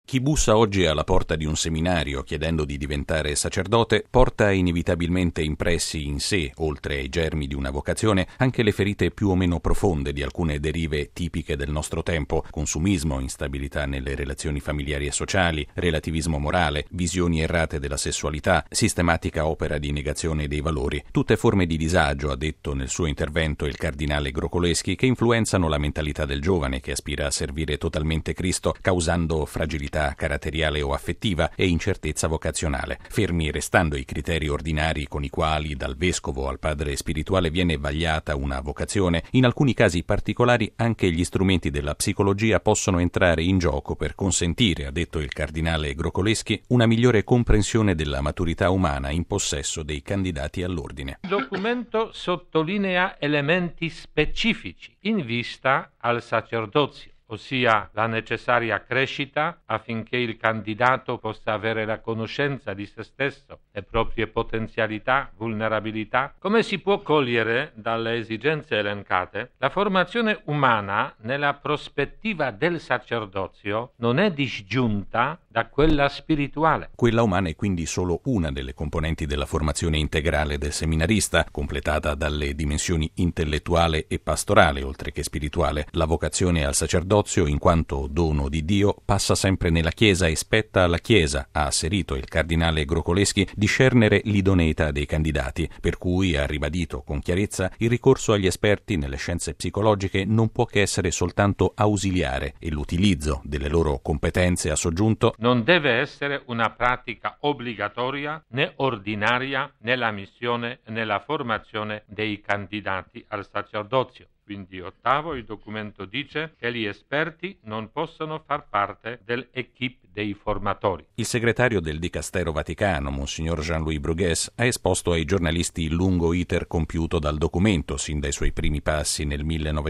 Chi bussa oggi alla porta di un seminario chiedendo di diventare sacerdote porta inevitabilmente impressi in sé, oltre ai germi di una vocazione, anche le ferite più o meno profonde di alcune derive tipiche del nostro tempo: consumismo, instabilità nelle relazioni familiari e sociali, relativismo morale, visioni errate della sessualità, sistematica opera di negazione dei valori. Tutte forme di disagio, ha detto nel suo intervento il cardinale Grocoleschi, che influenzano la mentalità del giovane che aspira a servire totalmente Cristo, causando fragilità caratteriale o affettiva e incertezza vocazionale, fermi restando i criteri ordinari con i quali dal vescovo al padre spirituale viene vagliata una vocazione. In alcuni casi particolari anche gli strumenti della psicologia possono entrare in gioco per consentire, ha detto il cardinale Grocoleschi, una migliore comprensione della maturità umana in possesso dei candidati all'ordine. Il documento sottolinea elementi specifici in vista al sacerdozio, ossia la necessaria crescita affinché il candidato possa avere la conoscenza di se stesso, le proprie potenzialità, vulnerabilità. Come si può cogliere dalle esigenze elencate, la formazione umana nella prospettiva del sacerdozio non è disgiunta da quella spirituale. Quella umana è quindi solo una delle componenti della formazione integrale del seminarista, completata dalle dimensioni intellettuale e pastorale, oltre che spirituale. La vocazione al sacerdozio, in quanto dono di Dio, passa sempre nella Chiesa e spetta alla Chiesa, ha asserito il cardinale Grocoleschi, discernere l'idoneità dei candidati, per cui ha ribadito con chiarezza il ricorso agli esperti nelle scienze psicologiche non può che essere soltanto ausiliare e l'utilizzo delle loro competenze, ha soggiunto, non deve essere una pratica obbligatoria né ordinaria nella missione e nella formazione dei candidati al sacerdozio. Quindi, ottavo, il documento dice che gli esperti non possono far parte dell'equipe dei formatori. Il segretario del Dicastero Vaticano, Monsignor Jean-Louis Bruguès, ha esposto ai giornalisti il lungo iter compiuto dal documento, sin dai suoi primi passi nel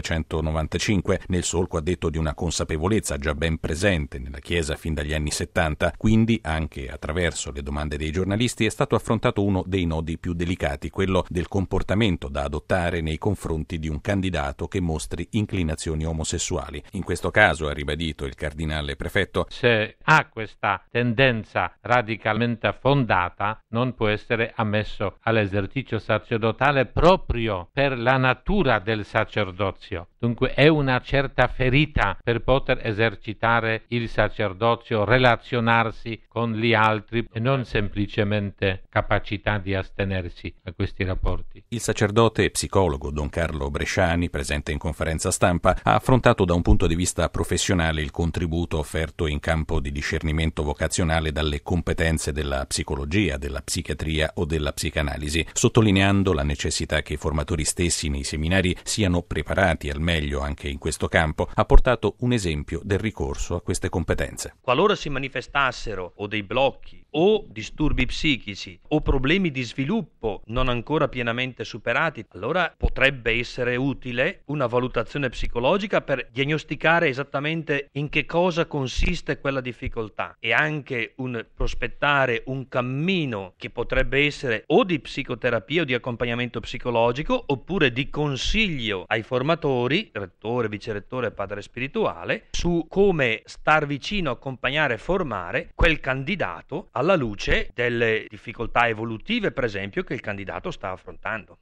1995, nel solco, ha detto, di una consapevolezza già ben presente nella Chiesa fin dagli anni 70. Quindi, anche attraverso le domande dei giornalisti, è stato affrontato uno dei nodi più delicati, quello del comportamento da adottare nei confronti di un candidato che mostri inclinazioni omosessuali. In questo caso, ha ribadito il cardinale prefetto, se ha questa tendenza radicalmente fondata, non può essere ammesso all'esercizio sacerdotale proprio per la natura del sacerdozio. Dunque è una certa ferita per poter esercitare il sacerdozio, relazionarsi con gli altri e non semplicemente capacità di astenersi da questi rapporti. Il sacerdote e psicologo Don Carlo Bresciani, presente in conferenza stampa, ha affrontato da un punto di vista professionale il contributo offerto in campo di discernimento vocazionale dalle competenze della psicologia, della psichiatria o della psicanalisi, sottolineando la necessità che i formatori stessi nei seminari siano preparati al meglio anche in questo campo. Ha portato un esempio del ricorso a queste competenze. Qualora si manifestassero o dei blocchi o disturbi psichici o problemi di sviluppo non ancora pienamente superati, allora potrebbe essere utile una valutazione psicologica per diagnosticare esattamente in che cosa consiste quella difficoltà e anche un prospettare un cammino che potrebbe essere o di psicoterapia o di accompagnamento psicologico oppure di consiglio ai formatori, rettore, vicerettore e padre spirituale, su come star vicino, accompagnare e formare quel candidato alla luce delle difficoltà evolutive, per esempio, che il candidato sta affrontando.